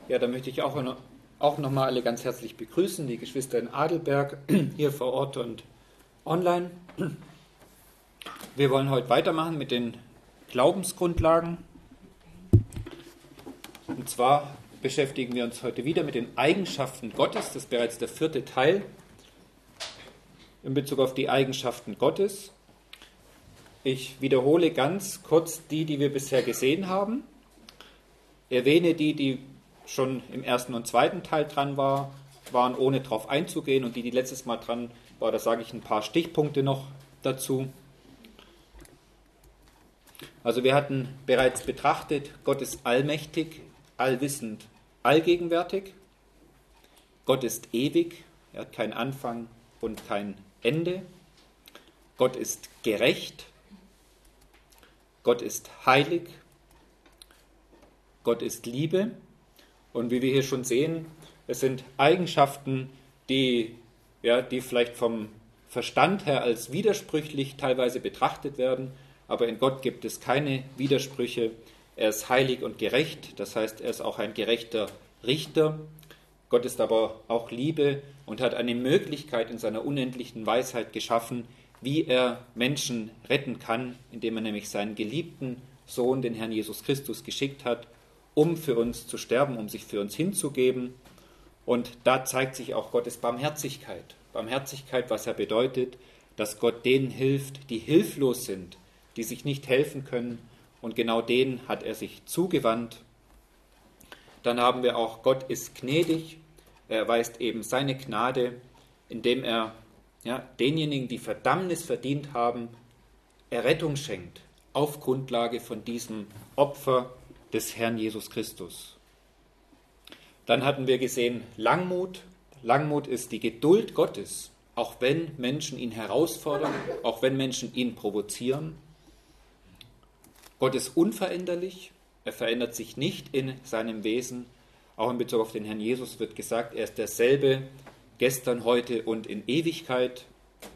Ja, da möchte ich auch noch mal alle ganz herzlich begrüßen, die Geschwister in Adelberg, hier vor Ort und online. Wir wollen heute weitermachen mit den Glaubensgrundlagen. Und zwar beschäftigen wir uns heute wieder mit den Eigenschaften Gottes. Das ist bereits der 4. Teil in Bezug auf die Eigenschaften Gottes. Ich wiederhole ganz kurz die wir bisher gesehen haben. Erwähne die schon im 1. und 2. Teil dran waren, ohne darauf einzugehen. Und die letztes Mal dran war, da sage ich ein paar Stichpunkte noch dazu. Also wir hatten bereits betrachtet, Gott ist allmächtig, allwissend, allgegenwärtig. Gott ist ewig, er hat keinen Anfang und kein Ende. Gott ist gerecht. Gott ist heilig. Gott ist Liebe. Und wie wir hier schon sehen, es sind Eigenschaften, die vielleicht vom Verstand her als widersprüchlich teilweise betrachtet werden, aber in Gott gibt es keine Widersprüche. Er ist heilig und gerecht, das heißt, er ist auch ein gerechter Richter. Gott ist aber auch Liebe und hat eine Möglichkeit in seiner unendlichen Weisheit geschaffen, wie er Menschen retten kann, indem er nämlich seinen geliebten Sohn, den Herrn Jesus Christus, geschickt hat, um für uns zu sterben, um sich für uns hinzugeben. Und da zeigt sich auch Gottes Barmherzigkeit. Barmherzigkeit, was ja bedeutet, dass Gott denen hilft, die hilflos sind, die sich nicht helfen können. Und genau denen hat er sich zugewandt. Dann haben wir auch, Gott ist gnädig. Er erweist eben seine Gnade, indem er denjenigen, die Verdammnis verdient haben, Errettung schenkt, auf Grundlage von diesem Opfer des Herrn Jesus Christus. Dann hatten wir gesehen Langmut. Langmut ist die Geduld Gottes, auch wenn Menschen ihn herausfordern, auch wenn Menschen ihn provozieren. Gott ist unveränderlich, er verändert sich nicht in seinem Wesen. Auch in Bezug auf den Herrn Jesus wird gesagt, er ist derselbe gestern, heute und in Ewigkeit.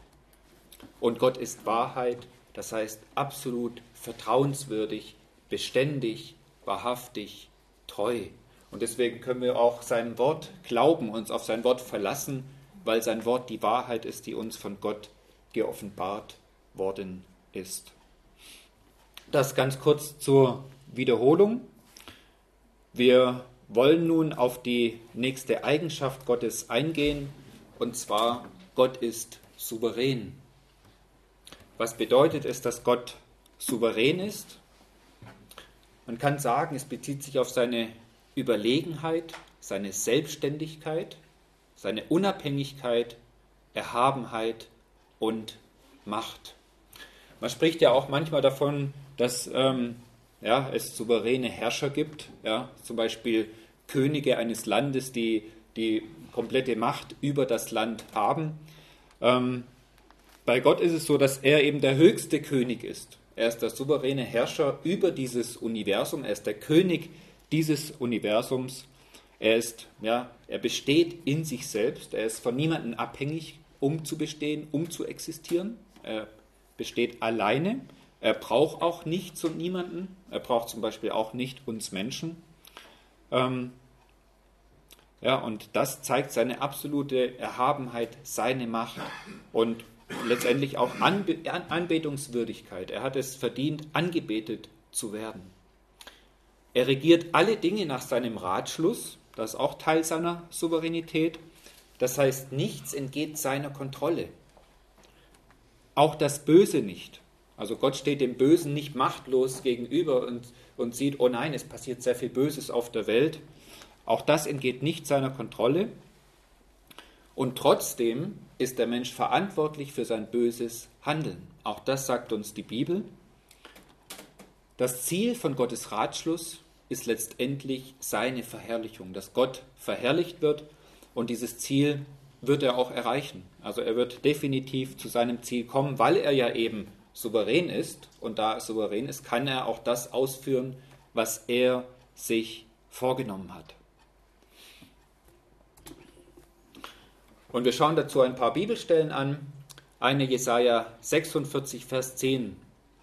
Und Gott ist Wahrheit, das heißt absolut vertrauenswürdig, beständig, wahrhaftig, treu. Und deswegen können wir auch sein Wort glauben, uns auf sein Wort verlassen, weil sein Wort die Wahrheit ist, die uns von Gott geoffenbart worden ist. Das ganz kurz zur Wiederholung. Wir wollen nun auf die nächste Eigenschaft Gottes eingehen, und zwar, Gott ist souverän. Was bedeutet es, dass Gott souverän ist? Man kann sagen, es bezieht sich auf seine Überlegenheit, seine Selbstständigkeit, seine Unabhängigkeit, Erhabenheit und Macht. Man spricht ja auch manchmal davon, dass es souveräne Herrscher gibt, zum Beispiel Könige eines Landes, die die komplette Macht über das Land haben. Bei Gott ist es so, dass er eben der höchste König ist. Er ist der souveräne Herrscher über dieses Universum. Er ist der König dieses Universums. Er besteht in sich selbst. Er ist von niemandem abhängig, um zu bestehen, um zu existieren. Er besteht alleine. Er braucht auch nichts und niemanden. Er braucht zum Beispiel auch nicht uns Menschen. Und das zeigt seine absolute Erhabenheit, seine Macht und letztendlich auch Anbetungswürdigkeit. Er hat es verdient, angebetet zu werden. Er regiert alle Dinge nach seinem Ratschluss. Das ist auch Teil seiner Souveränität. Das heißt, nichts entgeht seiner Kontrolle. Auch das Böse nicht. Also Gott steht dem Bösen nicht machtlos gegenüber und sieht, oh nein, es passiert sehr viel Böses auf der Welt. Auch das entgeht nicht seiner Kontrolle. Und trotzdem ist der Mensch verantwortlich für sein böses Handeln. Auch das sagt uns die Bibel. Das Ziel von Gottes Ratschluss ist letztendlich seine Verherrlichung, dass Gott verherrlicht wird, und dieses Ziel wird er auch erreichen. Also er wird definitiv zu seinem Ziel kommen, weil er ja eben souverän ist, und da er souverän ist, kann er auch das ausführen, was er sich vorgenommen hat. Und wir schauen dazu ein paar Bibelstellen an. Eine Jesaja 46, Vers 10.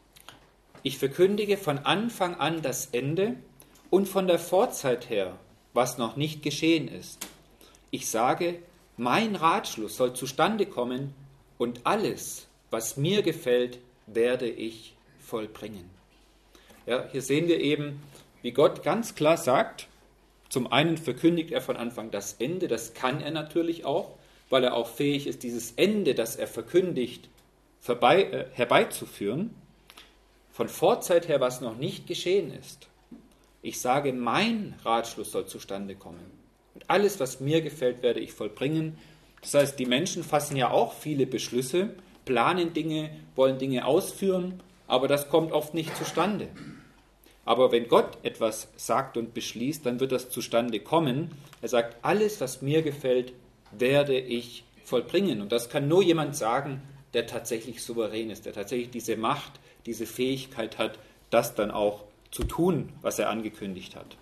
Ich verkündige von Anfang an das Ende, und von der Vorzeit her was noch nicht geschehen ist. Ich sage, mein Ratschluss soll zustande kommen und alles, was mir gefällt, werde ich vollbringen. Ja, hier sehen wir eben, wie Gott ganz klar sagt, zum einen verkündigt er von Anfang das Ende, das kann er natürlich auch, weil er auch fähig ist, dieses Ende, das er verkündigt, herbeizuführen, von Vorzeit her, was noch nicht geschehen ist. Ich sage, mein Ratschluss soll zustande kommen. Und alles, was mir gefällt, werde ich vollbringen. Das heißt, die Menschen fassen ja auch viele Beschlüsse, planen Dinge, wollen Dinge ausführen, aber das kommt oft nicht zustande. Aber wenn Gott etwas sagt und beschließt, dann wird das zustande kommen. Er sagt, alles, was mir gefällt, werde ich vollbringen. Und das kann nur jemand sagen, der tatsächlich souverän ist, der tatsächlich diese Macht, diese Fähigkeit hat, das dann auch zu tun, was er angekündigt hat.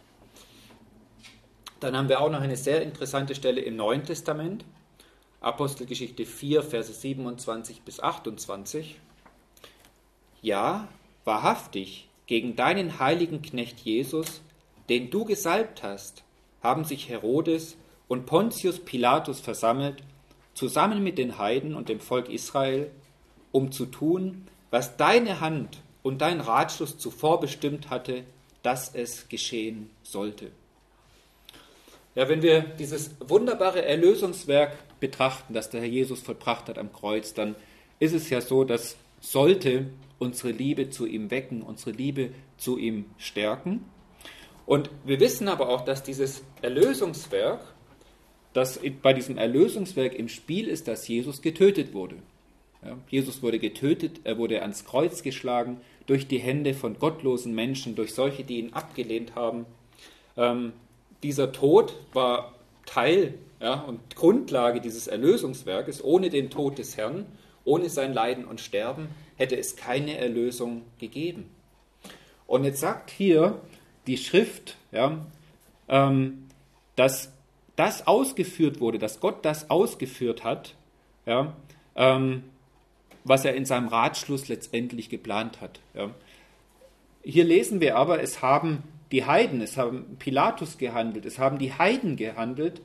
Dann haben wir auch noch eine sehr interessante Stelle im Neuen Testament, Apostelgeschichte 4, Verse 27 bis 28. Ja, wahrhaftig, gegen deinen heiligen Knecht Jesus, den du gesalbt hast, haben sich Herodes und Pontius Pilatus versammelt, zusammen mit den Heiden und dem Volk Israel, um zu tun, was deine Hand und dein Ratschluss zuvor bestimmt hatte, dass es geschehen sollte. Ja, wenn wir dieses wunderbare Erlösungswerk betrachten, das der Herr Jesus vollbracht hat am Kreuz, dann ist es ja so, dass sollte unsere Liebe zu ihm wecken, unsere Liebe zu ihm stärken. Und wir wissen aber auch, dass dieses Erlösungswerk, dass bei diesem Erlösungswerk im Spiel ist, dass Jesus getötet wurde. Ja, Jesus wurde getötet, er wurde ans Kreuz geschlagen durch die Hände von gottlosen Menschen, durch solche, die ihn abgelehnt haben. Dieser Tod war Teil und Grundlage dieses Erlösungswerkes. Ohne den Tod des Herrn, ohne sein Leiden und Sterben, hätte es keine Erlösung gegeben. Und jetzt sagt hier die Schrift, dass das ausgeführt wurde, dass Gott das ausgeführt hat, was er in seinem Ratschluss letztendlich geplant hat. Ja. Hier lesen wir aber, es haben die Heiden, es haben Pilatus gehandelt, es haben die Heiden gehandelt,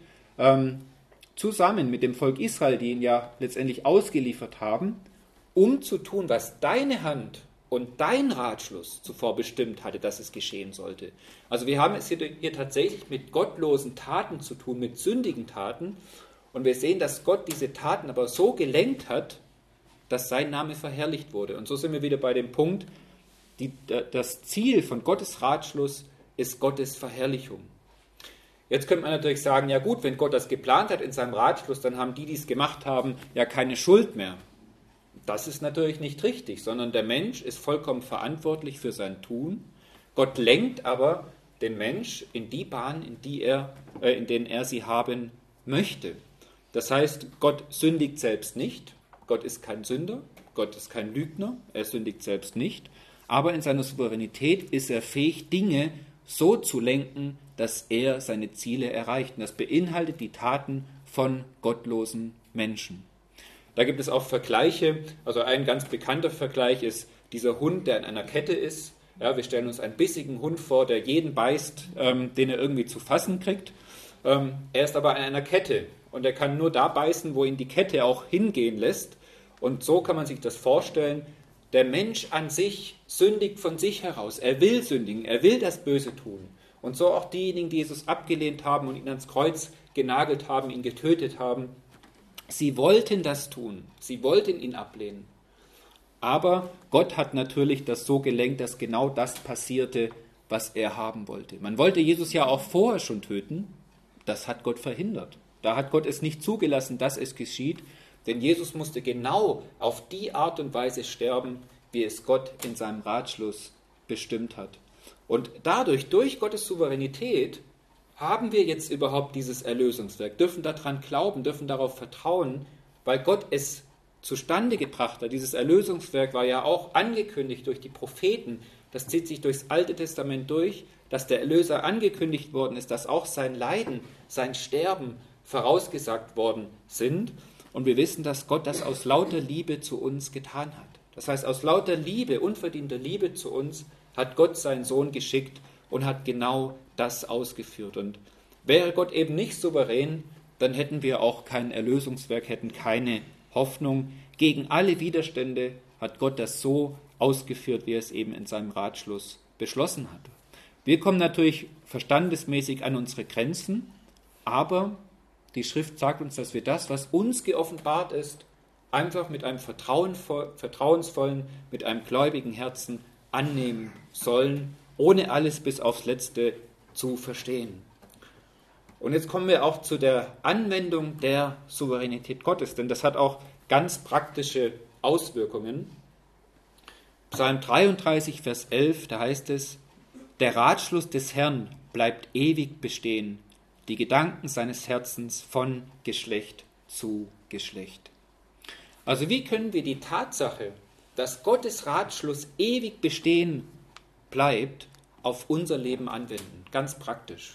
zusammen mit dem Volk Israel, die ihn ja letztendlich ausgeliefert haben, um zu tun, was deine Hand und dein Ratschluss zuvor bestimmt hatte, dass es geschehen sollte. Also wir haben es hier tatsächlich mit gottlosen Taten zu tun, mit sündigen Taten. Und wir sehen, dass Gott diese Taten aber so gelenkt hat, dass sein Name verherrlicht wurde. Und so sind wir wieder bei dem Punkt, das Ziel von Gottes Ratschluss ist Gottes Verherrlichung. Jetzt könnte man natürlich sagen, ja gut, wenn Gott das geplant hat in seinem Ratschluss, dann haben die es gemacht haben, ja keine Schuld mehr. Das ist natürlich nicht richtig, sondern der Mensch ist vollkommen verantwortlich für sein Tun. Gott lenkt aber den Mensch in die Bahn, in denen er sie haben möchte. Das heißt, Gott sündigt selbst nicht. Gott ist kein Sünder, Gott ist kein Lügner, er sündigt selbst nicht. Aber in seiner Souveränität ist er fähig, Dinge so zu lenken, dass er seine Ziele erreicht. Und das beinhaltet die Taten von gottlosen Menschen. Da gibt es auch Vergleiche. Also ein ganz bekannter Vergleich ist dieser Hund, der in einer Kette ist. Ja, wir stellen uns einen bissigen Hund vor, der jeden beißt, den er irgendwie zu fassen kriegt. Er ist aber an einer Kette und er kann nur da beißen, wo ihn die Kette auch hingehen lässt. Und so kann man sich das vorstellen. Der Mensch an sich sündigt von sich heraus. Er will sündigen, er will das Böse tun. Und so auch diejenigen, die Jesus abgelehnt haben und ihn ans Kreuz genagelt haben, ihn getötet haben. Sie wollten das tun, sie wollten ihn ablehnen. Aber Gott hat natürlich das so gelenkt, dass genau das passierte, was er haben wollte. Man wollte Jesus ja auch vorher schon töten, das hat Gott verhindert. Da hat Gott es nicht zugelassen, dass es geschieht, denn Jesus musste genau auf die Art und Weise sterben, wie es Gott in seinem Ratschluss bestimmt hat. Und dadurch, durch Gottes Souveränität, haben wir jetzt überhaupt dieses Erlösungswerk, dürfen daran glauben, dürfen darauf vertrauen, weil Gott es zustande gebracht hat. Dieses Erlösungswerk war ja auch angekündigt durch die Propheten. Das zieht sich durchs Alte Testament durch, dass der Erlöser angekündigt worden ist, dass auch sein Leiden, sein Sterben vorausgesagt worden sind. Und wir wissen, dass Gott das aus lauter Liebe zu uns getan hat. Das heißt, aus lauter Liebe, unverdienter Liebe zu uns, hat Gott seinen Sohn geschickt und hat genau das ausgeführt. Und Wäre Gott eben nicht souverän, dann hätten wir auch kein Erlösungswerk, hätten keine Hoffnung. Gegen alle Widerstände hat Gott das so ausgeführt, wie er es eben in seinem Ratschluss beschlossen hat. Wir kommen natürlich verstandesmäßig an unsere Grenzen, aber die Schrift sagt uns, dass wir das, was uns geoffenbart ist, einfach mit einem vertrauensvollen, mit einem gläubigen Herzen annehmen sollen, ohne alles bis aufs Letzte zu verstehen. Und jetzt kommen wir auch zu der Anwendung der Souveränität Gottes, denn das hat auch ganz praktische Auswirkungen. Psalm 33, Vers 11, da heißt es: Der Ratschluss des Herrn bleibt ewig bestehen, die Gedanken seines Herzens von Geschlecht zu Geschlecht. Also wie können wir die Tatsache, dass Gottes Ratschluss ewig bestehen bleibt, auf unser Leben anwenden? Ganz praktisch.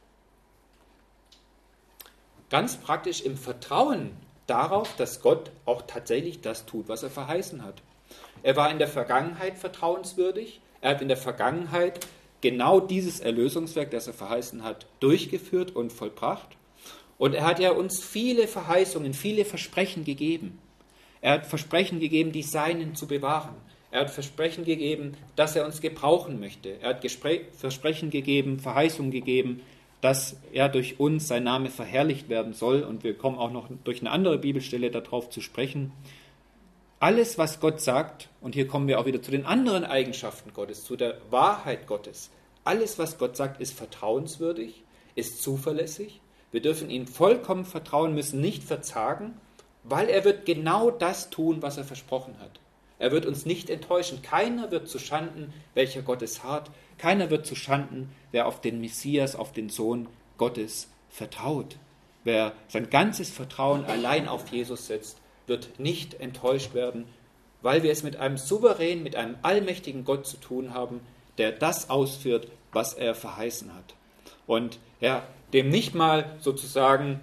Ganz praktisch im Vertrauen darauf, dass Gott auch tatsächlich das tut, was er verheißen hat. Er war in der Vergangenheit vertrauenswürdig. Er hat in der Vergangenheit genau dieses Erlösungswerk, das er verheißen hat, durchgeführt und vollbracht. Und er hat ja uns viele Verheißungen, viele Versprechen gegeben. Er hat Versprechen gegeben, die Seinen zu bewahren. Er hat Versprechen gegeben, dass er uns gebrauchen möchte. Er hat Versprechen gegeben, Verheißungen gegeben, dass durch uns sein Name verherrlicht werden soll. Und wir kommen auch noch durch eine andere Bibelstelle darauf zu sprechen. Alles, was Gott sagt, und hier kommen wir auch wieder zu den anderen Eigenschaften Gottes, zu der Wahrheit Gottes. Alles, was Gott sagt, ist vertrauenswürdig, ist zuverlässig. Wir dürfen ihm vollkommen vertrauen, müssen nicht verzagen, weil er wird genau das tun, was er versprochen hat. Er wird uns nicht enttäuschen. Keiner wird zuschanden, welcher Gottes hart. Keiner wird zuschanden, wer auf den Messias, auf den Sohn Gottes vertraut. Wer sein ganzes Vertrauen allein auf Jesus setzt, wird nicht enttäuscht werden, weil wir es mit einem souveränen, mit einem allmächtigen Gott zu tun haben, der das ausführt, was er verheißen hat. Und dem nicht mal sozusagen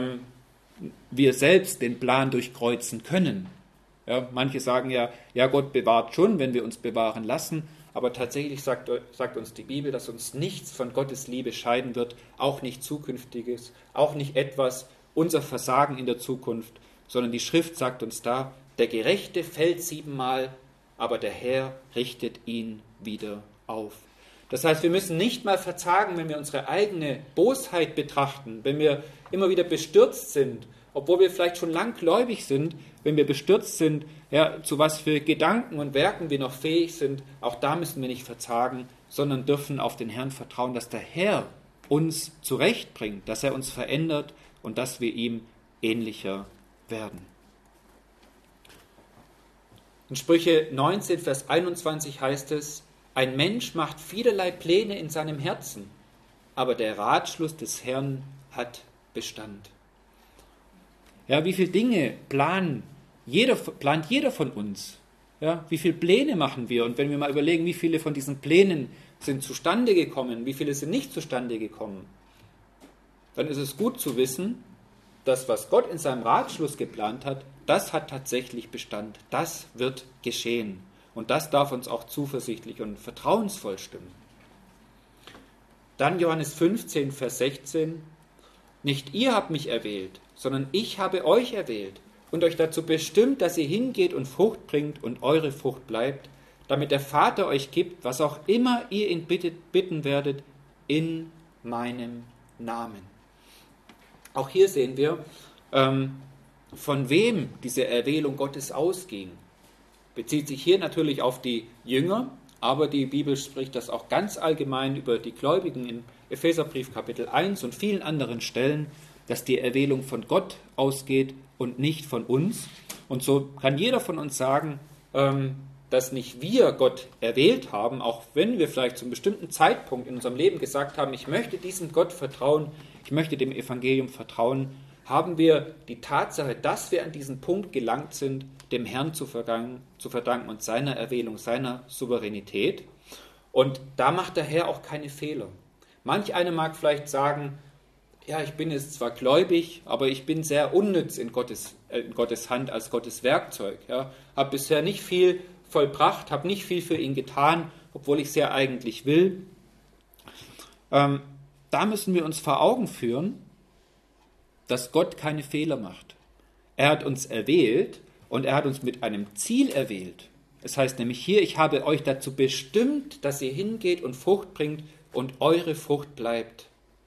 wir selbst den Plan durchkreuzen können. Ja, manche sagen ja, Gott bewahrt schon, wenn wir uns bewahren lassen, aber tatsächlich sagt uns die Bibel, dass uns nichts von Gottes Liebe scheiden wird, auch nicht Zukünftiges, auch nicht etwas, unser Versagen in der Zukunft, sondern die Schrift sagt uns da, der Gerechte fällt 7-mal, aber der Herr richtet ihn wieder auf. Das heißt, wir müssen nicht mal verzagen, wenn wir unsere eigene Bosheit betrachten, wenn wir immer wieder bestürzt sind, obwohl wir vielleicht schon lang gläubig sind, wenn wir bestürzt sind, zu was für Gedanken und Werken wir noch fähig sind, auch da müssen wir nicht verzagen, sondern dürfen auf den Herrn vertrauen, dass der Herr uns zurechtbringt, dass er uns verändert und dass wir ihm ähnlicher werden. In Sprüche 19, Vers 21 heißt es: Ein Mensch macht vielerlei Pläne in seinem Herzen, aber der Ratschluss des Herrn hat Bestand. Ja, wie viele Dinge plant jeder von uns? Ja, wie viele Pläne machen wir? Und wenn wir mal überlegen, wie viele von diesen Plänen sind zustande gekommen, wie viele sind nicht zustande gekommen, dann ist es gut zu wissen, dass was Gott in seinem Ratschluss geplant hat, das hat tatsächlich Bestand. Das wird geschehen. Und das darf uns auch zuversichtlich und vertrauensvoll stimmen. Dann Johannes 15, Vers 16. Nicht ihr habt mich erwählt, sondern ich habe euch erwählt und euch dazu bestimmt, dass ihr hingeht und Frucht bringt und eure Frucht bleibt, damit der Vater euch gibt, was auch immer ihr ihn bitten werdet, in meinem Namen. Auch hier sehen wir, von wem diese Erwählung Gottes ausging. Bezieht sich hier natürlich auf die Jünger, aber die Bibel spricht das auch ganz allgemein über die Gläubigen im Epheserbrief Kapitel 1 und vielen anderen Stellen, dass die Erwählung von Gott ausgeht und nicht von uns. Und so kann jeder von uns sagen, dass nicht wir Gott erwählt haben, auch wenn wir vielleicht zu einem bestimmten Zeitpunkt in unserem Leben gesagt haben, ich möchte diesem Gott vertrauen, ich möchte dem Evangelium vertrauen, haben wir die Tatsache, dass wir an diesen Punkt gelangt sind, dem Herrn zu verdanken und seiner Erwählung, seiner Souveränität. Und da macht der Herr auch keine Fehler. Manch einer mag vielleicht sagen, ja, ich bin jetzt zwar gläubig, aber ich bin sehr unnütz in Gottes Hand als Gottes Werkzeug. Ja. Habe bisher nicht viel vollbracht, habe nicht viel für ihn getan, obwohl ich es ja eigentlich will. da müssen wir uns vor Augen führen, dass Gott keine Fehler macht. Er hat uns erwählt und er hat uns mit einem Ziel erwählt. Es heißt nämlich hier, ich habe euch dazu bestimmt, dass ihr hingeht und Frucht bringt und eure Frucht bleibt.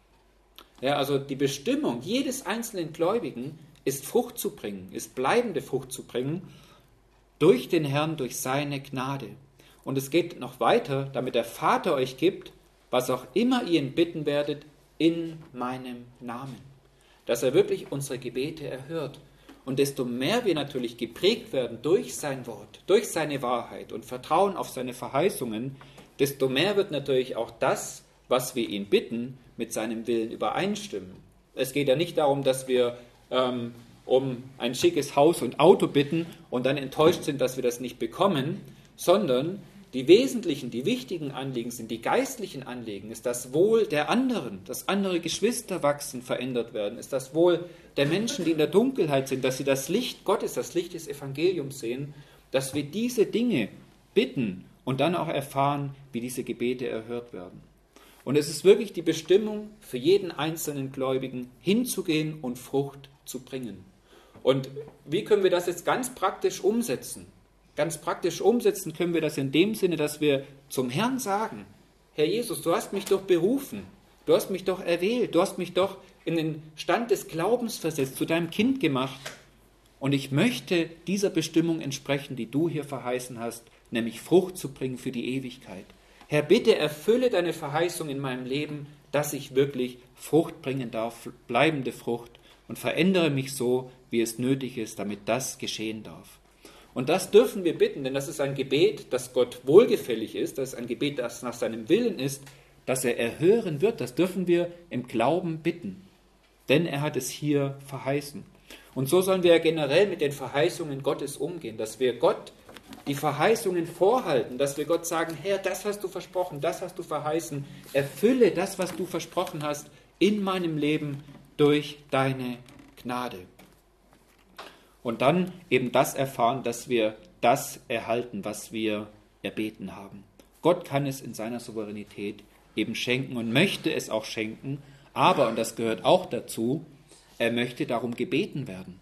Ja, also die Bestimmung jedes einzelnen Gläubigen ist Frucht zu bringen, ist bleibende Frucht zu bringen, durch den Herrn, durch seine Gnade. Und es geht noch weiter, damit der Vater euch gibt, was auch immer ihr ihn bitten werdet, in meinem Namen. Dass er wirklich unsere Gebete erhört. Und desto mehr wir natürlich geprägt werden durch sein Wort, durch seine Wahrheit und Vertrauen auf seine Verheißungen, desto mehr wird natürlich auch das, was wir ihn bitten, mit seinem Willen übereinstimmen. Es geht ja nicht darum, dass wir um ein schickes Haus und Auto bitten und dann enttäuscht sind, dass wir das nicht bekommen, sondern die wesentlichen, die wichtigen Anliegen sind, die geistlichen Anliegen, ist das Wohl der anderen, dass andere Geschwister wachsen, verändert werden, ist das Wohl der Menschen, die in der Dunkelheit sind, dass sie das Licht Gottes, das Licht des Evangeliums sehen, dass wir diese Dinge bitten und dann auch erfahren, wie diese Gebete erhört werden. Und es ist wirklich die Bestimmung für jeden einzelnen Gläubigen, hinzugehen und Frucht zu bringen. Und wie können wir das jetzt ganz praktisch umsetzen? Ganz praktisch umsetzen können wir das in dem Sinne, dass wir zum Herrn sagen, Herr Jesus, du hast mich doch berufen, du hast mich doch erwählt, du hast mich doch in den Stand des Glaubens versetzt, zu deinem Kind gemacht. Und ich möchte dieser Bestimmung entsprechen, die du hier verheißen hast, nämlich Frucht zu bringen für die Ewigkeit. Herr, bitte erfülle deine Verheißung in meinem Leben, dass ich wirklich Frucht bringen darf, bleibende Frucht, und verändere mich so, wie es nötig ist, damit das geschehen darf. Und das dürfen wir bitten, denn das ist ein Gebet, das Gott wohlgefällig ist, das ist ein Gebet, das nach seinem Willen ist, das er erhören wird. Das dürfen wir im Glauben bitten, denn er hat es hier verheißen. Und so sollen wir ja generell mit den Verheißungen Gottes umgehen, dass wir Gott die Verheißungen vorhalten, dass wir Gott sagen, Herr, das hast du versprochen, das hast du verheißen, erfülle das, was du versprochen hast, in meinem Leben durch deine Gnade. Und dann eben das erfahren, dass wir das erhalten, was wir erbeten haben. Gott kann es in seiner Souveränität eben schenken und möchte es auch schenken, aber, und das gehört auch dazu, er möchte darum gebeten werden.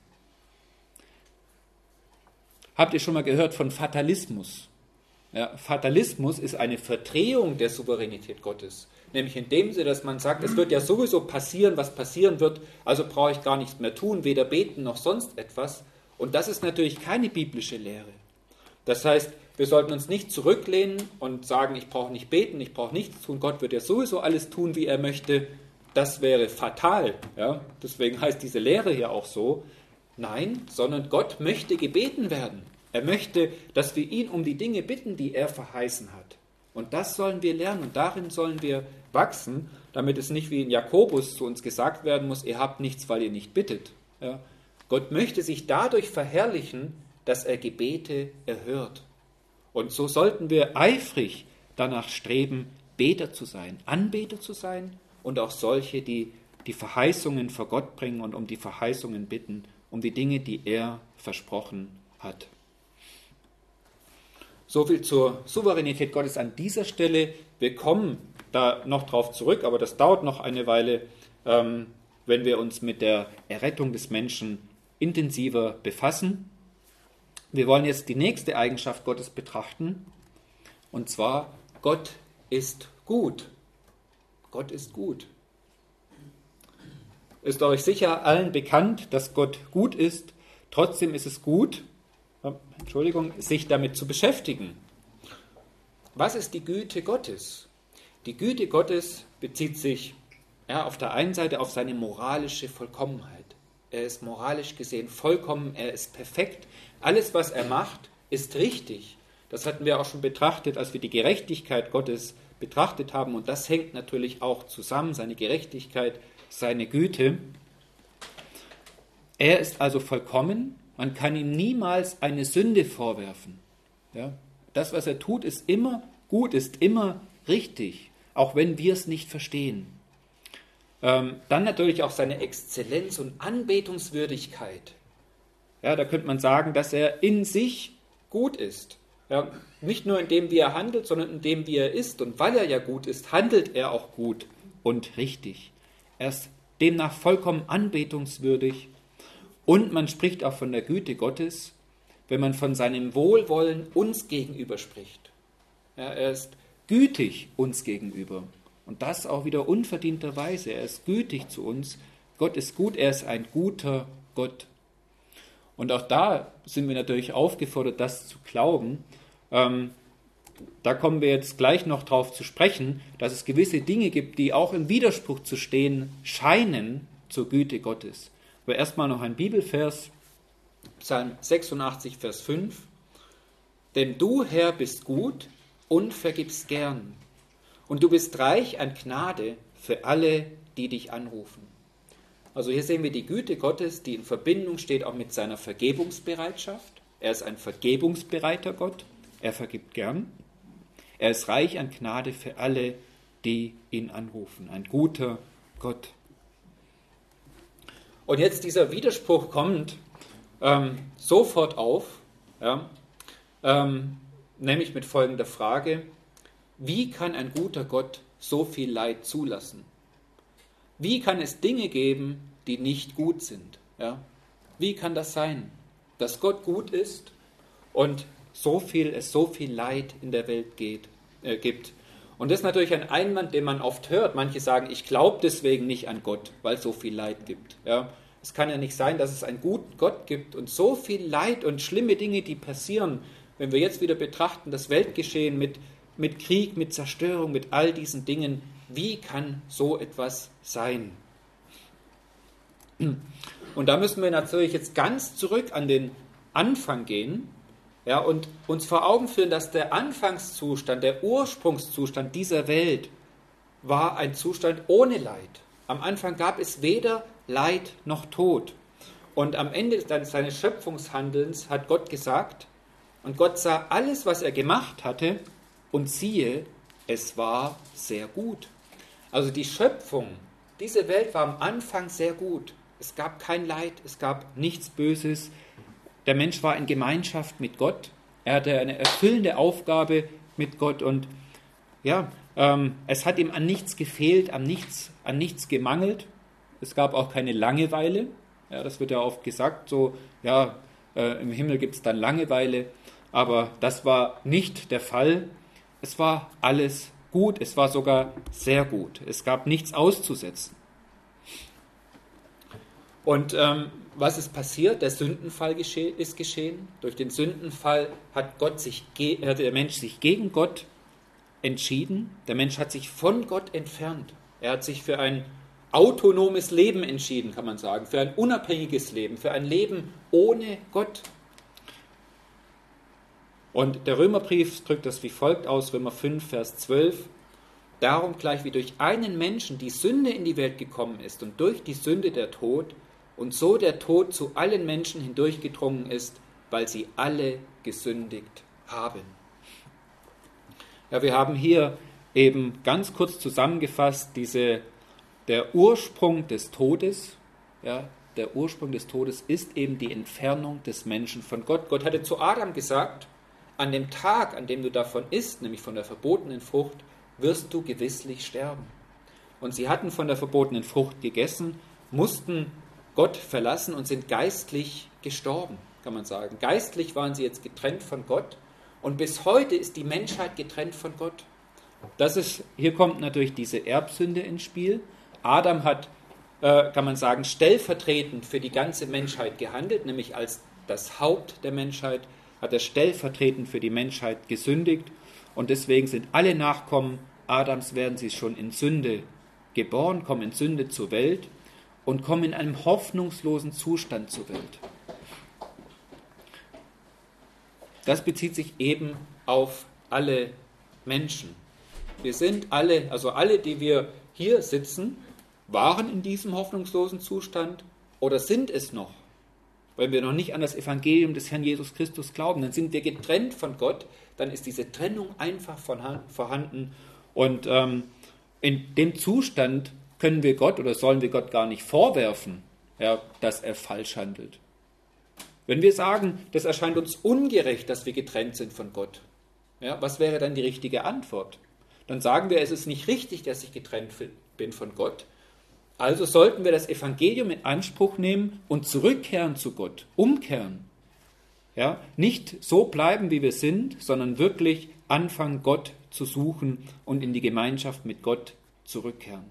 Habt ihr schon mal gehört von Fatalismus? Ja, Fatalismus ist eine Verdrehung der Souveränität Gottes. Nämlich in dem Sinne, dass man sagt, es wird ja sowieso passieren, was passieren wird, also brauche ich gar nichts mehr tun, weder beten noch sonst etwas. Und das ist natürlich keine biblische Lehre. Das heißt, wir sollten uns nicht zurücklehnen und sagen, ich brauche nicht beten, ich brauche nichts tun, Gott wird ja sowieso alles tun, wie er möchte. Das wäre fatal. Ja? Deswegen heißt diese Lehre hier auch so. Nein, sondern Gott möchte gebeten werden. Er möchte, dass wir ihn um die Dinge bitten, die er verheißen hat. Und das sollen wir lernen und darin sollen wir wachsen, damit es nicht wie in Jakobus zu uns gesagt werden muss, ihr habt nichts, weil ihr nicht bittet. Ja? Gott möchte sich dadurch verherrlichen, dass er Gebete erhört. Und so sollten wir eifrig danach streben, Beter zu sein, Anbeter zu sein und auch solche, die die Verheißungen vor Gott bringen und um die Verheißungen bitten, um die Dinge, die er versprochen hat. Soviel zur Souveränität Gottes an dieser Stelle. Wir kommen da noch drauf zurück, aber das dauert noch eine Weile, wenn wir uns mit der Errettung des Menschen intensiver befassen. Wir wollen jetzt die nächste Eigenschaft Gottes betrachten, und zwar, Gott ist gut. Gott ist gut. Ist euch sicher allen bekannt, dass Gott gut ist. Trotzdem ist es gut, sich damit zu beschäftigen. Was ist die Güte Gottes? Die Güte Gottes bezieht sich auf der einen Seite auf seine moralische Vollkommenheit. Er ist moralisch gesehen vollkommen, er ist perfekt. Alles, was er macht, ist richtig. Das hatten wir auch schon betrachtet, als wir die Gerechtigkeit Gottes betrachtet haben. Und das hängt natürlich auch zusammen, seine Gerechtigkeit, seine Güte. Er ist also vollkommen. Man kann ihm niemals eine Sünde vorwerfen. Ja? Das, was er tut, ist immer gut, ist immer richtig, auch wenn wir es nicht verstehen. Dann natürlich auch seine Exzellenz und Anbetungswürdigkeit. Ja, da könnte man sagen, dass er in sich gut ist. Ja, nicht nur in dem, wie er handelt, sondern in dem, wie er ist. Und weil er ja gut ist, handelt er auch gut. und richtig. Er ist demnach vollkommen anbetungswürdig. Und man spricht auch von der Güte Gottes, wenn man von seinem Wohlwollen uns gegenüber spricht. Ja, er ist gütig uns gegenüber. Und das auch wieder unverdienterweise. Er ist gütig zu uns. Gott ist gut, er ist ein guter Gott. Und auch da sind wir natürlich aufgefordert, das zu glauben. Da kommen wir jetzt gleich noch drauf zu sprechen, dass es gewisse Dinge gibt, die auch im Widerspruch zu stehen scheinen zur Güte Gottes. Aber erstmal noch ein Bibelvers, Psalm 86, Vers 5. Denn du, Herr, bist gut und vergibst gern. Und du bist reich an Gnade für alle, die dich anrufen. Also hier sehen wir die Güte Gottes, die in Verbindung steht auch mit seiner Vergebungsbereitschaft. Er ist ein vergebungsbereiter Gott, er vergibt gern. Er ist reich an Gnade für alle, die ihn anrufen. Ein guter Gott. Und jetzt dieser Widerspruch kommt sofort auf, ja, nämlich mit folgender Frage: Wie kann ein guter Gott so viel Leid zulassen? Wie kann es Dinge geben, die nicht gut sind? Ja? Wie kann das sein, dass Gott gut ist und es so viel Leid in der Welt gibt? Und das ist natürlich ein Einwand, den man oft hört. Manche sagen, ich glaube deswegen nicht an Gott, weil es so viel Leid gibt. Ja? Es kann ja nicht sein, dass es einen guten Gott gibt und so viel Leid und schlimme Dinge, die passieren. Wenn wir jetzt wieder betrachten, das Weltgeschehen mit Krieg, mit Zerstörung, mit all diesen Dingen, wie kann so etwas sein? Und da müssen wir natürlich jetzt ganz zurück an den Anfang gehen, ja, und uns vor Augen führen, dass der Anfangszustand, der Ursprungszustand dieser Welt war ein Zustand ohne Leid. Am Anfang gab es weder Leid noch Tod. Und am Ende seines Schöpfungshandelns hat Gott gesagt, und Gott sah alles, was er gemacht hatte, und siehe, es war sehr gut. Also die Schöpfung, diese Welt war am Anfang sehr gut. Es gab kein Leid, es gab nichts Böses. Der Mensch war in Gemeinschaft mit Gott. Er hatte eine erfüllende Aufgabe mit Gott und ja, es hat ihm an nichts gefehlt, an nichts gemangelt. Es gab auch keine Langeweile. Ja, das wird ja oft gesagt, so, ja, im Himmel gibt es dann Langeweile. Aber das war nicht der Fall. Es war alles gut, es war sogar sehr gut. Es gab nichts auszusetzen. Und was ist passiert? Der Sündenfall ist geschehen. Durch den Sündenfall hat der Mensch sich gegen Gott entschieden. Der Mensch hat sich von Gott entfernt. Er hat sich für ein autonomes Leben entschieden, kann man sagen, für ein unabhängiges Leben, für ein Leben ohne Gott. Und der Römerbrief drückt das wie folgt aus, Römer 5, Vers 12. Darum gleich wie durch einen Menschen die Sünde in die Welt gekommen ist und durch die Sünde der Tod und so der Tod zu allen Menschen hindurchgedrungen ist, weil sie alle gesündigt haben. Ja, wir haben hier eben ganz kurz zusammengefasst der Ursprung des Todes. Ja, der Ursprung des Todes ist eben die Entfernung des Menschen von Gott. Gott hatte zu Adam gesagt, an dem Tag, an dem du davon isst, nämlich von der verbotenen Frucht, wirst du gewisslich sterben. Und sie hatten von der verbotenen Frucht gegessen, mussten Gott verlassen und sind geistlich gestorben, kann man sagen. Geistlich waren sie jetzt getrennt von Gott und bis heute ist die Menschheit getrennt von Gott. Hier kommt natürlich diese Erbsünde ins Spiel. Adam hat, kann man sagen, stellvertretend für die ganze Menschheit gehandelt, nämlich als das Haupt der Menschheit, hat er stellvertretend für die Menschheit gesündigt und deswegen sind alle Nachkommen Adams, werden sie schon in Sünde geboren, kommen in Sünde zur Welt und kommen in einem hoffnungslosen Zustand zur Welt. Das bezieht sich eben auf alle Menschen. Wir sind alle, also alle, die wir hier sitzen, waren in diesem hoffnungslosen Zustand oder sind es noch. Wenn wir noch nicht an das Evangelium des Herrn Jesus Christus glauben, dann sind wir getrennt von Gott, dann ist diese Trennung einfach vorhanden und in dem Zustand können wir Gott oder sollen wir Gott gar nicht vorwerfen, ja, dass er falsch handelt. Wenn wir sagen, das erscheint uns ungerecht, dass wir getrennt sind von Gott, ja, was wäre dann die richtige Antwort? Dann sagen wir, es ist nicht richtig, dass ich getrennt bin von Gott. Also sollten wir das Evangelium in Anspruch nehmen und zurückkehren zu Gott, umkehren. Ja, nicht so bleiben, wie wir sind, sondern wirklich anfangen, Gott zu suchen und in die Gemeinschaft mit Gott zurückkehren.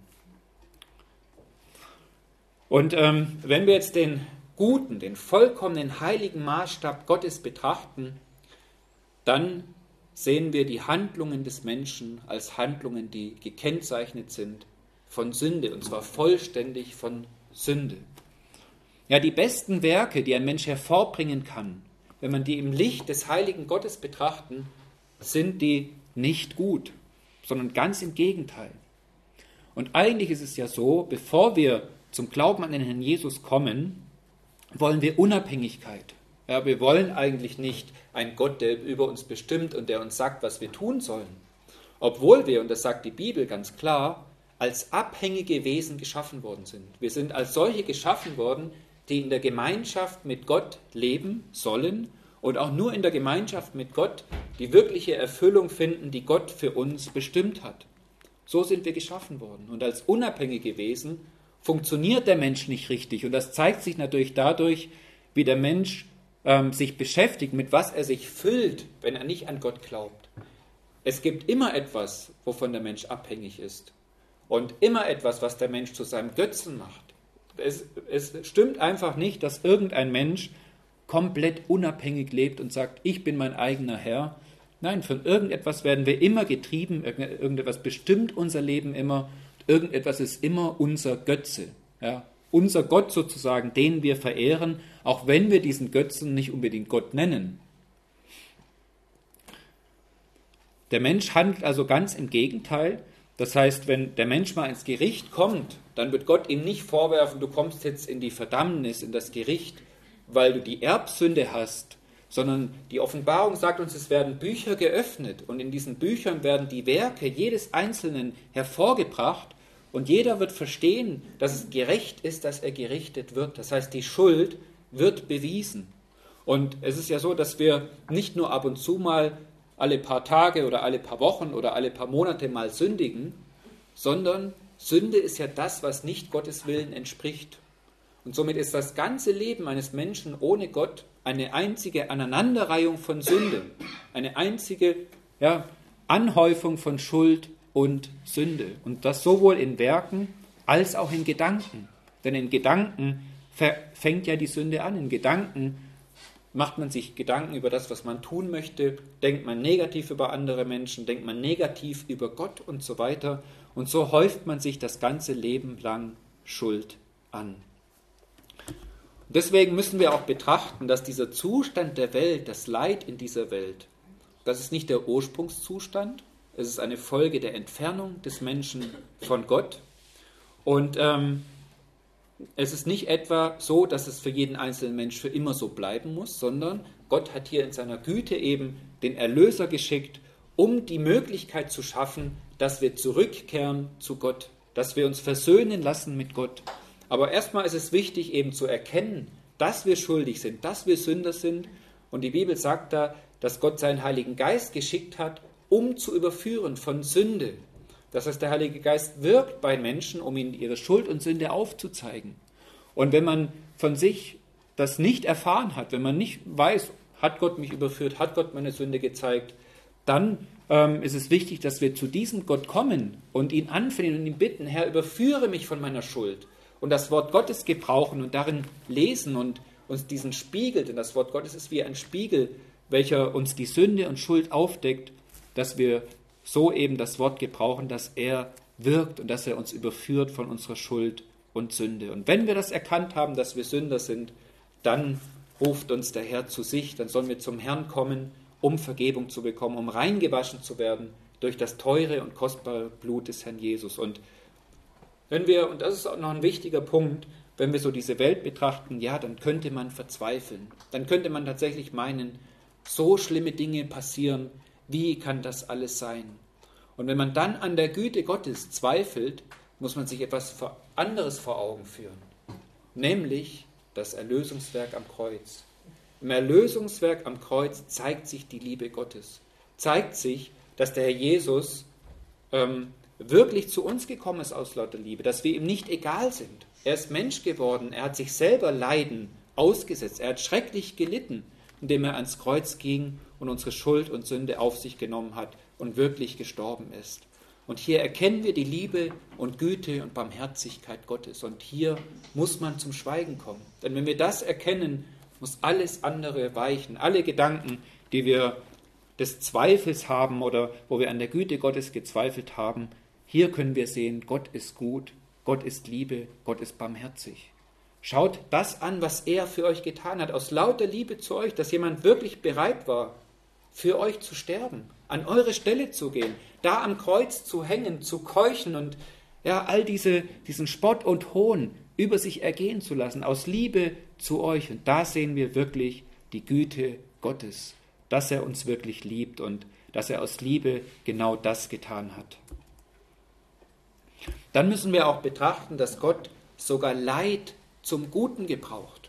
Und wenn wir jetzt den guten, den vollkommenen, heiligen Maßstab Gottes betrachten, dann sehen wir die Handlungen des Menschen als Handlungen, die gekennzeichnet sind von Sünde, und zwar vollständig von Sünde. Ja, die besten Werke, die ein Mensch hervorbringen kann, wenn man die im Licht des heiligen Gottes betrachten, sind die nicht gut, sondern ganz im Gegenteil. Und eigentlich ist es ja so, bevor wir zum Glauben an den Herrn Jesus kommen, wollen wir Unabhängigkeit. Ja, wir wollen eigentlich nicht einen Gott, der über uns bestimmt und der uns sagt, was wir tun sollen. Obwohl wir, und das sagt die Bibel ganz klar, als abhängige Wesen geschaffen worden sind. Wir sind als solche geschaffen worden, die in der Gemeinschaft mit Gott leben sollen und auch nur in der Gemeinschaft mit Gott die wirkliche Erfüllung finden, die Gott für uns bestimmt hat. So sind wir geschaffen worden. Und als unabhängige Wesen funktioniert der Mensch nicht richtig. Und das zeigt sich natürlich dadurch, wie der Mensch sich beschäftigt, mit was er sich füllt, wenn er nicht an Gott glaubt. Es gibt immer etwas, wovon der Mensch abhängig ist. Und immer etwas, was der Mensch zu seinem Götzen macht. Es stimmt einfach nicht, dass irgendein Mensch komplett unabhängig lebt und sagt, ich bin mein eigener Herr. Nein, von irgendetwas werden wir immer getrieben, irgendetwas bestimmt unser Leben immer, irgendetwas ist immer unser Götze. Ja? Unser Gott sozusagen, den wir verehren, auch wenn wir diesen Götzen nicht unbedingt Gott nennen. Der Mensch handelt also ganz im Gegenteil. Das heißt, wenn der Mensch mal ins Gericht kommt, dann wird Gott ihm nicht vorwerfen, du kommst jetzt in die Verdammnis, in das Gericht, weil du die Erbsünde hast, sondern die Offenbarung sagt uns, es werden Bücher geöffnet und in diesen Büchern werden die Werke jedes Einzelnen hervorgebracht und jeder wird verstehen, dass es gerecht ist, dass er gerichtet wird. Das heißt, die Schuld wird bewiesen. Und es ist ja so, dass wir nicht nur ab und zu mal alle paar Tage oder alle paar Wochen oder alle paar Monate mal sündigen, sondern Sünde ist ja das, was nicht Gottes Willen entspricht. Und somit ist das ganze Leben eines Menschen ohne Gott eine einzige Aneinanderreihung von Sünde, eine einzige Anhäufung von Schuld und Sünde. Und das sowohl in Werken als auch in Gedanken. Denn in Gedanken fängt ja die Sünde an. In Gedanken macht man sich Gedanken über das, was man tun möchte, denkt man negativ über andere Menschen, denkt man negativ über Gott und so weiter. Und so häuft man sich das ganze Leben lang Schuld an. Deswegen müssen wir auch betrachten, dass dieser Zustand der Welt, das Leid in dieser Welt, das ist nicht der Ursprungszustand, es ist eine Folge der Entfernung des Menschen von Gott. Und es ist nicht etwa so, dass es für jeden einzelnen Mensch für immer so bleiben muss, sondern Gott hat hier in seiner Güte eben den Erlöser geschickt, um die Möglichkeit zu schaffen, dass wir zurückkehren zu Gott, dass wir uns versöhnen lassen mit Gott. Aber erstmal ist es wichtig, eben zu erkennen, dass wir schuldig sind, dass wir Sünder sind. Und die Bibel sagt da, dass Gott seinen Heiligen Geist geschickt hat, um zu überführen von Sünde. Das heißt, der Heilige Geist wirkt bei Menschen, um ihnen ihre Schuld und Sünde aufzuzeigen. Und wenn man von sich das nicht erfahren hat, wenn man nicht weiß, hat Gott mich überführt, hat Gott meine Sünde gezeigt, dann ist es wichtig, dass wir zu diesem Gott kommen und ihn anflehen und ihn bitten, Herr, überführe mich von meiner Schuld. Und das Wort Gottes gebrauchen und darin lesen und uns diesen spiegelt. Denn das Wort Gottes ist wie ein Spiegel, welcher uns die Sünde und Schuld aufdeckt, dass wir so eben das Wort gebrauchen, dass er wirkt und dass er uns überführt von unserer Schuld und Sünde. Und wenn wir das erkannt haben, dass wir Sünder sind, dann ruft uns der Herr zu sich, dann sollen wir zum Herrn kommen, um Vergebung zu bekommen, um reingewaschen zu werden durch das teure und kostbare Blut des Herrn Jesus. Und wenn wir, und das ist auch noch ein wichtiger Punkt, wenn wir so diese Welt betrachten, ja, dann könnte man verzweifeln. Dann könnte man tatsächlich meinen, so schlimme Dinge passieren, wie kann das alles sein? Und wenn man dann an der Güte Gottes zweifelt, muss man sich etwas anderes vor Augen führen, nämlich das Erlösungswerk am Kreuz. Im Erlösungswerk am Kreuz zeigt sich die Liebe Gottes, zeigt sich, dass der Herr Jesus wirklich zu uns gekommen ist aus lauter Liebe, dass wir ihm nicht egal sind. Er ist Mensch geworden, er hat sich selber Leiden ausgesetzt, er hat schrecklich gelitten, indem er ans Kreuz ging und unsere Schuld und Sünde auf sich genommen hat und wirklich gestorben ist. Und hier erkennen wir die Liebe und Güte und Barmherzigkeit Gottes. Und hier muss man zum Schweigen kommen. Denn wenn wir das erkennen, muss alles andere weichen. Alle Gedanken, die wir des Zweifels haben oder wo wir an der Güte Gottes gezweifelt haben, hier können wir sehen, Gott ist gut, Gott ist Liebe, Gott ist barmherzig. Schaut das an, was er für euch getan hat, aus lauter Liebe zu euch, dass jemand wirklich bereit war, für euch zu sterben, an eure Stelle zu gehen, da am Kreuz zu hängen, zu keuchen und ja, all diesen Spott und Hohn über sich ergehen zu lassen, aus Liebe zu euch. Und da sehen wir wirklich die Güte Gottes, dass er uns wirklich liebt und dass er aus Liebe genau das getan hat. Dann müssen wir auch betrachten, dass Gott sogar Leid zum Guten gebraucht.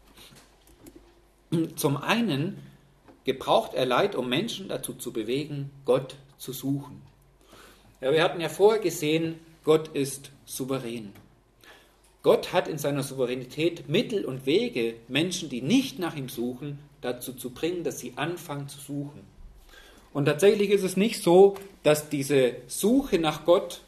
Zum einen gebraucht er Leid, um Menschen dazu zu bewegen, Gott zu suchen. Ja, wir hatten ja vorher gesehen, Gott ist souverän. Gott hat in seiner Souveränität Mittel und Wege, Menschen, die nicht nach ihm suchen, dazu zu bringen, dass sie anfangen zu suchen. Und tatsächlich ist es nicht so, dass diese Suche nach Gott,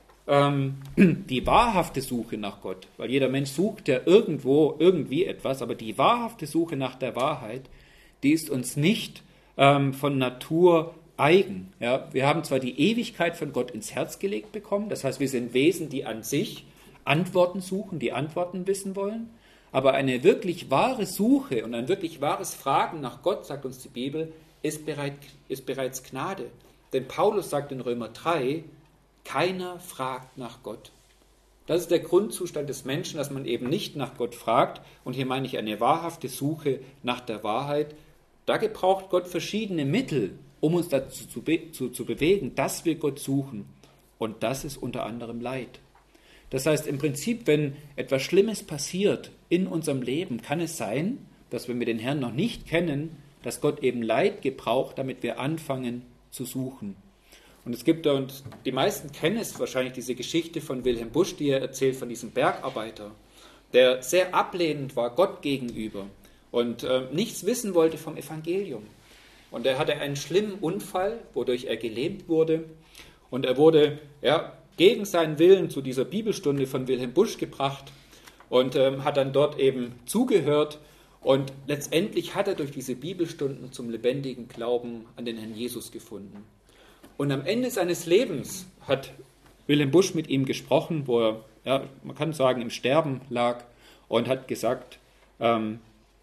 die wahrhafte Suche nach Gott, weil jeder Mensch sucht ja irgendwo, irgendwie etwas, aber die wahrhafte Suche nach der Wahrheit, die ist uns nicht von Natur eigen. Ja, wir haben zwar die Ewigkeit von Gott ins Herz gelegt bekommen, das heißt, wir sind Wesen, die an sich Antworten suchen, die Antworten wissen wollen, aber eine wirklich wahre Suche und ein wirklich wahres Fragen nach Gott, sagt uns die Bibel, ist bereits Gnade. Denn Paulus sagt in Römer 3, keiner fragt nach Gott. Das ist der Grundzustand des Menschen, dass man eben nicht nach Gott fragt. Und hier meine ich eine wahrhafte Suche nach der Wahrheit. Da gebraucht Gott verschiedene Mittel, um uns dazu zu bewegen, dass wir Gott suchen. Und das ist unter anderem Leid. Das heißt, im Prinzip, wenn etwas Schlimmes passiert in unserem Leben, kann es sein, dass wenn wir den Herrn noch nicht kennen, dass Gott eben Leid gebraucht, damit wir anfangen zu suchen. Und es gibt da, und die meisten kennen es wahrscheinlich, diese Geschichte von Wilhelm Busch, die er erzählt von diesem Bergarbeiter, der sehr ablehnend war Gott gegenüber und nichts wissen wollte vom Evangelium. Und er hatte einen schlimmen Unfall, wodurch er gelähmt wurde. Und er wurde gegen seinen Willen zu dieser Bibelstunde von Wilhelm Busch gebracht und hat dann dort eben zugehört. Und letztendlich hat er durch diese Bibelstunden zum lebendigen Glauben an den Herrn Jesus gefunden. Und am Ende seines Lebens hat Wilhelm Busch mit ihm gesprochen, wo er, man kann sagen, im Sterben lag und hat gesagt, wenn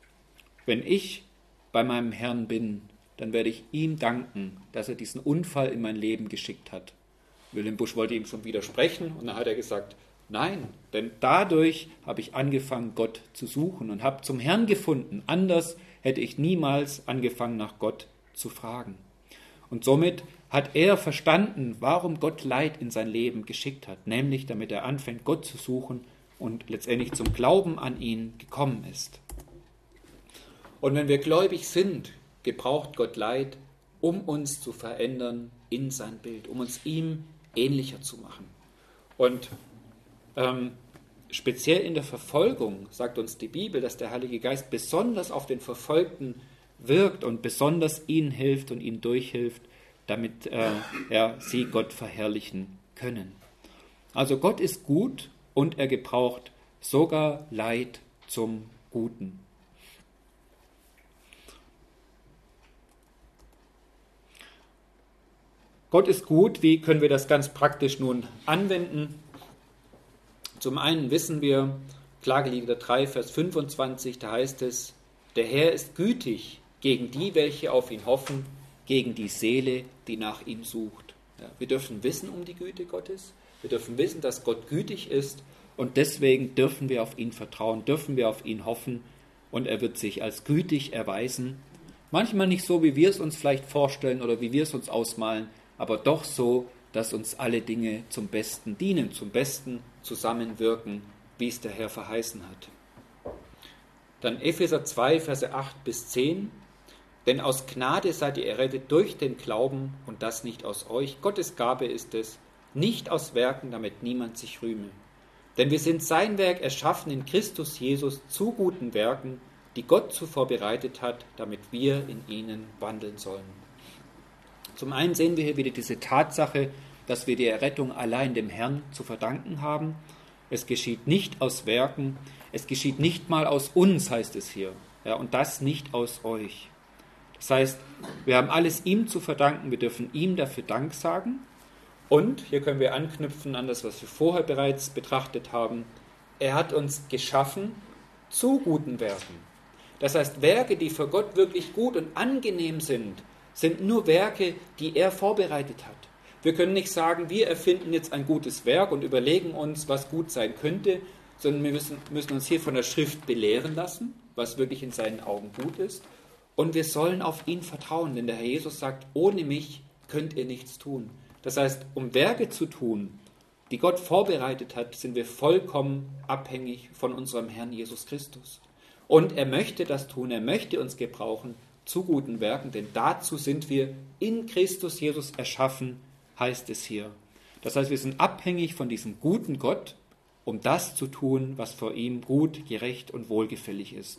ich bei meinem Herrn bin, dann werde ich ihm danken, dass er diesen Unfall in mein Leben geschickt hat. Wilhelm Busch wollte ihm schon widersprechen und dann hat er gesagt, nein, denn dadurch habe ich angefangen, Gott zu suchen und habe zum Herrn gefunden. Anders hätte ich niemals angefangen, nach Gott zu fragen. Und somit hat er verstanden, warum Gott Leid in sein Leben geschickt hat, nämlich damit er anfängt, Gott zu suchen und letztendlich zum Glauben an ihn gekommen ist. Und wenn wir gläubig sind, gebraucht Gott Leid, um uns zu verändern in sein Bild, um uns ihm ähnlicher zu machen. Und speziell in der Verfolgung sagt uns die Bibel, dass der Heilige Geist besonders auf den Verfolgten wirkt und besonders ihnen hilft und ihnen durchhilft, damit sie Gott verherrlichen können. Also Gott ist gut und er gebraucht sogar Leid zum Guten. Gott ist gut, wie können wir das ganz praktisch nun anwenden? Zum einen wissen wir, Klagelieder 3, Vers 25, da heißt es, der Herr ist gütig gegen die, welche auf ihn hoffen, gegen die Seele, die nach ihm sucht. Ja, wir dürfen wissen um die Güte Gottes, wir dürfen wissen, dass Gott gütig ist und deswegen dürfen wir auf ihn vertrauen, dürfen wir auf ihn hoffen und er wird sich als gütig erweisen. Manchmal nicht so, wie wir es uns vielleicht vorstellen oder wie wir es uns ausmalen, aber doch so, dass uns alle Dinge zum Besten dienen, zum Besten zusammenwirken, wie es der Herr verheißen hat. Dann Epheser 2, Verse 8 bis 10. Denn aus Gnade seid ihr errettet durch den Glauben und das nicht aus euch. Gottes Gabe ist es, nicht aus Werken, damit niemand sich rühme. Denn wir sind sein Werk erschaffen in Christus Jesus zu guten Werken, die Gott zuvor bereitet hat, damit wir in ihnen wandeln sollen. Zum einen sehen wir hier wieder diese Tatsache, dass wir die Errettung allein dem Herrn zu verdanken haben. Es geschieht nicht aus Werken, es geschieht nicht mal aus uns, heißt es hier, ja, und das nicht aus euch. Das heißt, wir haben alles ihm zu verdanken, wir dürfen ihm dafür Dank sagen. Und hier können wir anknüpfen an das, was wir vorher bereits betrachtet haben. Er hat uns geschaffen zu guten Werken. Das heißt, Werke, die für Gott wirklich gut und angenehm sind, sind nur Werke, die er vorbereitet hat. Wir können nicht sagen, wir erfinden jetzt ein gutes Werk und überlegen uns, was gut sein könnte, sondern wir müssen uns hier von der Schrift belehren lassen, was wirklich in seinen Augen gut ist. Und wir sollen auf ihn vertrauen, denn der Herr Jesus sagt, ohne mich könnt ihr nichts tun. Das heißt, um Werke zu tun, die Gott vorbereitet hat, sind wir vollkommen abhängig von unserem Herrn Jesus Christus. Und er möchte das tun, er möchte uns gebrauchen zu guten Werken, denn dazu sind wir in Christus Jesus erschaffen, heißt es hier. Das heißt, wir sind abhängig von diesem guten Gott, um das zu tun, was vor ihm gut, gerecht und wohlgefällig ist.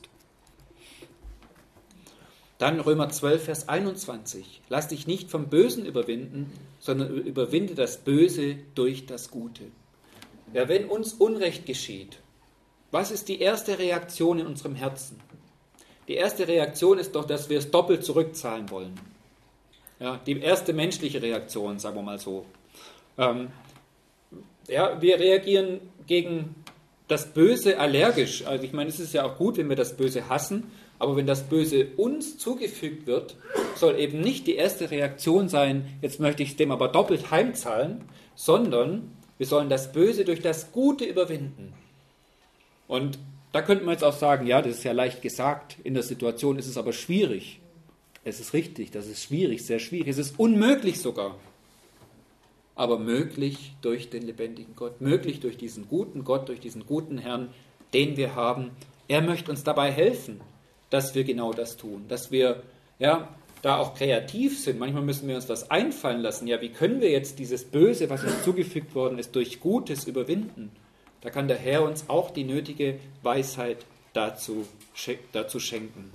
Dann Römer 12, Vers 21. Lass dich nicht vom Bösen überwinden, sondern überwinde das Böse durch das Gute. Ja, wenn uns Unrecht geschieht, was ist die erste Reaktion in unserem Herzen? Die erste Reaktion ist doch, dass wir es doppelt zurückzahlen wollen. Ja, die erste menschliche Reaktion, sagen wir mal so. Wir reagieren gegen das Böse allergisch. Also ich meine, es ist ja auch gut, wenn wir das Böse hassen, aber wenn das Böse uns zugefügt wird, soll eben nicht die erste Reaktion sein, jetzt möchte ich es dem aber doppelt heimzahlen, sondern wir sollen das Böse durch das Gute überwinden. Und da könnte man jetzt auch sagen, ja, das ist ja leicht gesagt, in der Situation ist es aber schwierig. Es ist richtig, das ist schwierig, sehr schwierig, es ist unmöglich sogar. Aber möglich durch den lebendigen Gott, möglich durch diesen guten Gott, durch diesen guten Herrn, den wir haben. Er möchte uns dabei helfen, dass wir genau das tun, dass wir da auch kreativ sind. Manchmal müssen wir uns was einfallen lassen. Ja, wie können wir jetzt dieses Böse, was uns zugefügt worden ist, durch Gutes überwinden? Da kann der Herr uns auch die nötige Weisheit dazu schenken.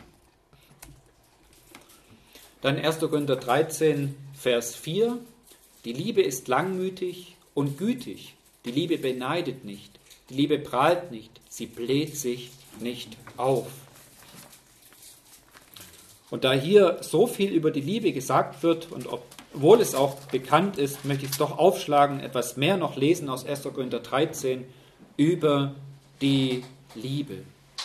Dann 1. Korinther 13, Vers 4. Die Liebe ist langmütig und gütig. Die Liebe beneidet nicht. Die Liebe prahlt nicht. Sie bläht sich nicht auf. Und da hier so viel über die Liebe gesagt wird und obwohl es auch bekannt ist, möchte ich es doch aufschlagen, etwas mehr noch lesen aus 1. Korinther 13 über die Liebe.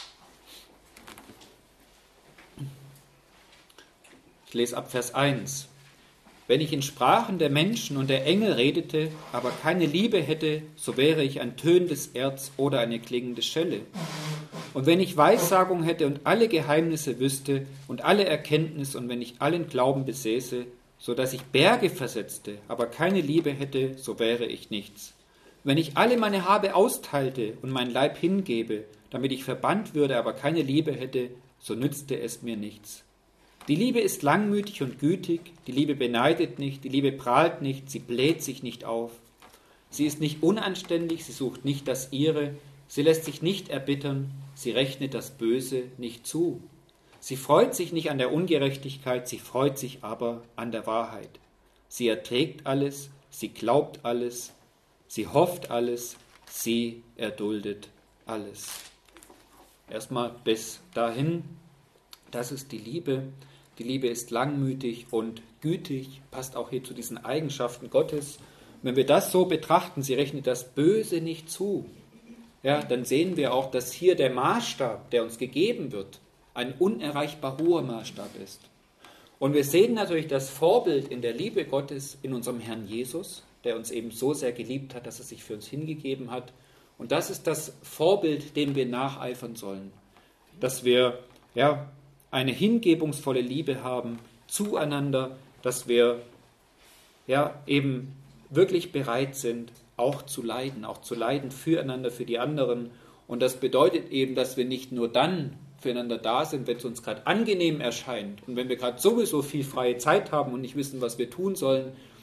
Ich lese ab Vers 1. Wenn ich in Sprachen der Menschen und der Engel redete, aber keine Liebe hätte, so wäre ich ein tönendes Erz oder eine klingende Schelle. Und wenn ich Weissagung hätte und alle Geheimnisse wüsste und alle Erkenntnis und wenn ich allen Glauben besäße, so dass ich Berge versetzte, aber keine Liebe hätte, so wäre ich nichts. Wenn ich alle meine Habe austeilte und mein Leib hingebe, damit ich verbannt würde, aber keine Liebe hätte, so nützte es mir nichts. Die Liebe ist langmütig und gütig, die Liebe beneidet nicht, die Liebe prahlt nicht, sie bläht sich nicht auf. Sie ist nicht unanständig, sie sucht nicht das Ihre, sie lässt sich nicht erbittern, sie rechnet das Böse nicht zu. Sie freut sich nicht an der Ungerechtigkeit, sie freut sich aber an der Wahrheit. Sie erträgt alles, sie glaubt alles, sie hofft alles, sie erduldet alles. Erstmal bis dahin, das ist die Liebe. Die Liebe ist langmütig und gütig, passt auch hier zu diesen Eigenschaften Gottes. Und wenn wir das so betrachten, sie rechnet das Böse nicht zu, ja, dann sehen wir auch, dass hier der Maßstab, der uns gegeben wird, ein unerreichbar hoher Maßstab ist. Und wir sehen natürlich das Vorbild in der Liebe Gottes in unserem Herrn Jesus, der uns eben so sehr geliebt hat, dass er sich für uns hingegeben hat. Und das ist das Vorbild, dem wir nacheifern sollen, dass wir eine hingebungsvolle Liebe haben zueinander, dass wir eben wirklich bereit sind, auch zu leiden füreinander, für die anderen. Und das bedeutet eben, dass wir nicht nur dann füreinander da sind, wenn es uns gerade angenehm erscheint und wenn wir gerade sowieso viel freie Zeit haben und nicht wissen, was wir tun sollen,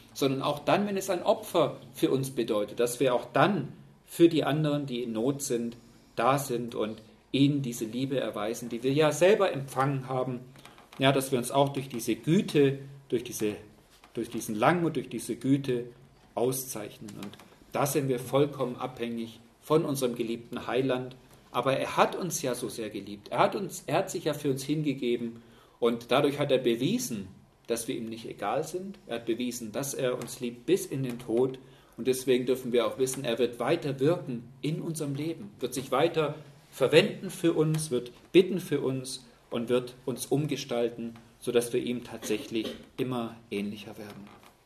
sondern auch dann, wenn es ein Opfer für uns bedeutet, dass wir auch dann für die anderen, die in Not sind, da sind und ihnen diese Liebe erweisen, die wir ja selber empfangen haben. Ja, dass wir uns auch durch diese Güte, durch diesen Langmut, durch diese Güte auszeichnen. Und da sind wir vollkommen abhängig von unserem geliebten Heiland. Aber er hat uns ja so sehr geliebt. Er hat sich ja für uns hingegeben und dadurch hat er bewiesen, dass wir ihm nicht egal sind. Er hat bewiesen, dass er uns liebt bis in den Tod. Und deswegen dürfen wir auch wissen, er wird weiter wirken in unserem Leben, wird sich weiter verwenden für uns, wird bitten für uns und wird uns umgestalten, sodass wir ihm tatsächlich immer ähnlicher werden.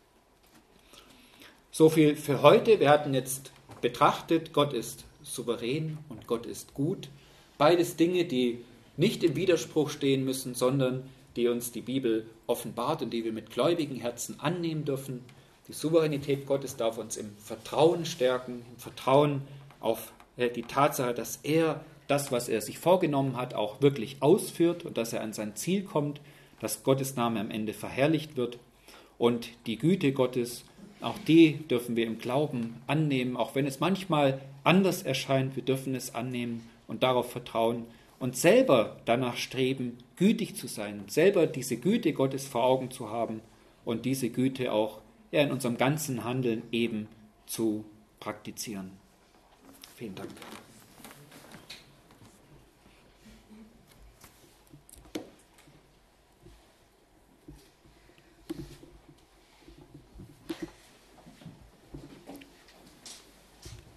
So viel für heute. Wir hatten jetzt betrachtet, Gott ist souverän und Gott ist gut. Beides Dinge, die nicht im Widerspruch stehen müssen, sondern die uns die Bibel offenbart und die wir mit gläubigen Herzen annehmen dürfen. Die Souveränität Gottes darf uns im Vertrauen stärken, im Vertrauen auf die Tatsache, dass er das, was er sich vorgenommen hat, auch wirklich ausführt und dass er an sein Ziel kommt, dass Gottes Name am Ende verherrlicht wird. Und die Güte Gottes, auch die dürfen wir im Glauben annehmen, auch wenn es manchmal anders erscheint, wir dürfen es annehmen und darauf vertrauen und selber danach streben, gütig zu sein, selber diese Güte Gottes vor Augen zu haben und diese Güte auch in unserem ganzen Handeln eben zu praktizieren. Vielen Dank.